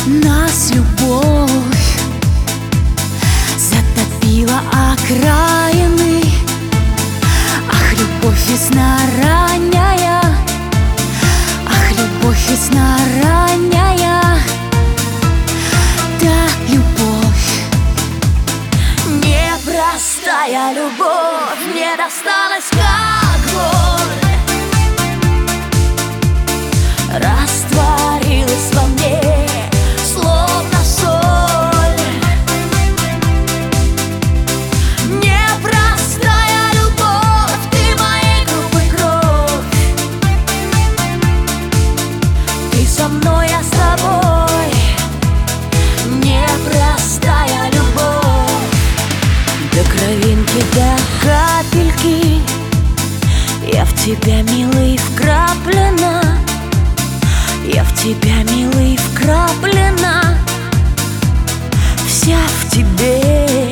Нас любовь затопила окраины. Ах, любовь, весна ранняя, ах, любовь, весна ранняя. Да, любовь, непростая любовь, мне досталась как боль, растворилась во мне, словно соль. Непростая любовь, ты моей группы кровь. Ты со мной, я с тобой. Непростая любовь. До кровинки, до капельки я в тебя, милый, вкраплена. Я в тебя, милый, вкраплена. Вся в тебе,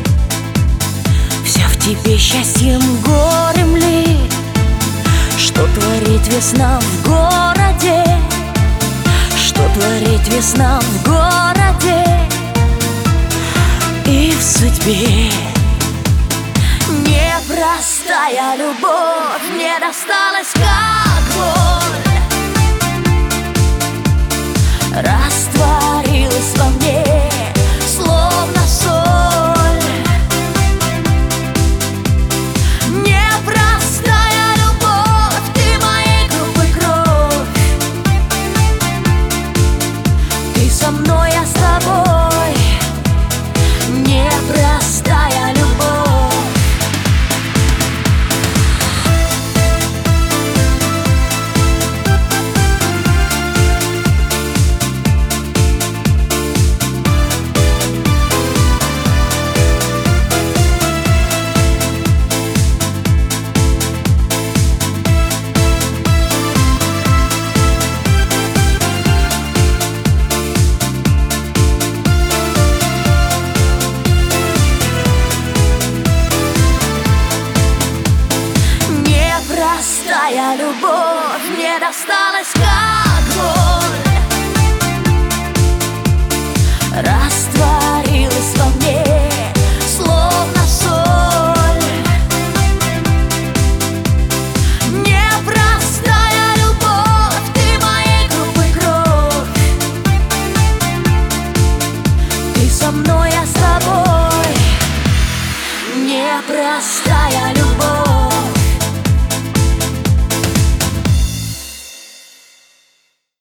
вся в тебе, счастьем горем ли. Что творит весна в городе, что творит весна в городе и в судьбе. Непростая любовь, мне досталась как боль, растворилась во мне, словно соль. Непростая любовь, ты моей группы кровь. Ты со мной, я с тобой. Непростая любовь. Непростая любовь, мне досталась как боль, растворилась